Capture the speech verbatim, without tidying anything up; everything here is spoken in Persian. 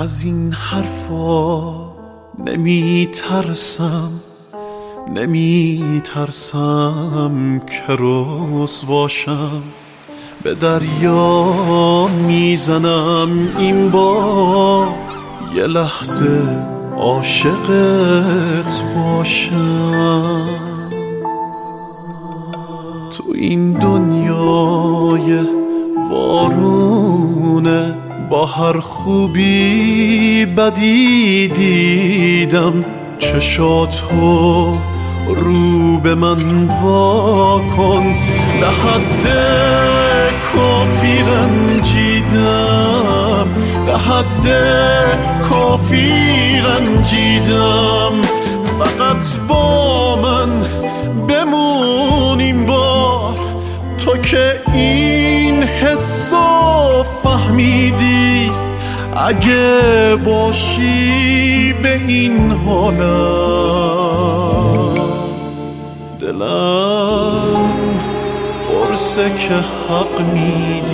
از این حرفا نمی ترسم، نمی ترسم که رسواشم. به دریا میزنم این بار یه لحظه عاشقت باشم. تو این دنیای وارونه با هر خوبی بدی دیدم، چشاتو رو به من واکن. به حد کافی رنجیدم، به حد کافی رنجیدم. فقط با من بمون این بار، تو که این حسو فهمیدی. اگه باشی به این حالم، دلم پرسه که حق میدی.